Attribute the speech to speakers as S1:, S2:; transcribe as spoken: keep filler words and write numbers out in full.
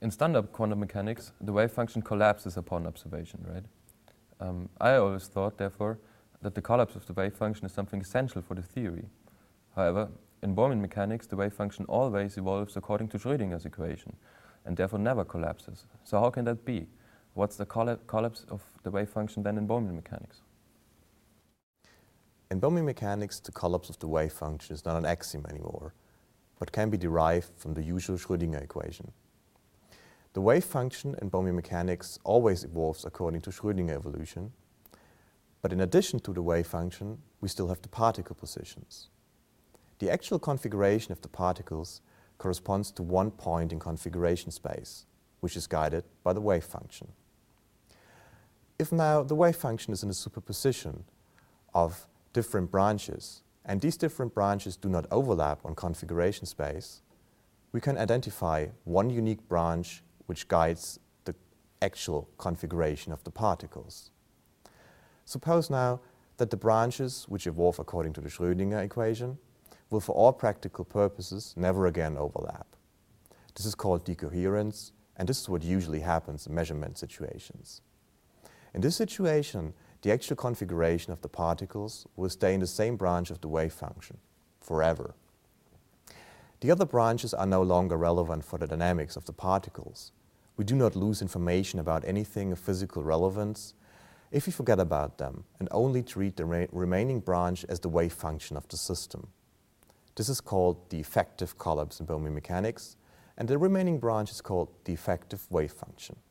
S1: In standard quantum mechanics, the wave function collapses upon observation, right? Um, I always thought, therefore, that the collapse of the wave function is something essential for the theory. However, in Bornmean mechanics, the wave function always evolves according to Schrödinger's equation, and therefore never collapses. So how can that be? What's the colla collapse of the wave function then in Bornmean mechanics?
S2: In Bornmean mechanics, the collapse of the wave function is not an axiom anymore, but can be derived from the usual Schrödinger equation. The wave function in Bornmean mechanics always evolves according to Schrödinger evolution, but in addition to the wave function, we still have the particle positions. The actual configuration of the particles corresponds to one point in configuration space, which is guided by the wave function. If now the wave function is in a superposition of different branches, and these different branches do not overlap on configuration space, we can identify one unique branch which guides the actual configuration of the particles. Suppose now that the branches which evolve according to the Schrödinger equation will for all practical purposes never again overlap. This is called decoherence, and this is what usually happens in measurement situations. In this situation, the actual configuration of the particles will stay in the same branch of the wave function forever. The other branches are no longer relevant for the dynamics of the particles. We do not lose information about anything of physical relevance if we forget about them and only treat the re remaining branch as the wave function of the system. This is called the effective collapse in Bornmean mechanics, and the remaining branch is called the effective wave function.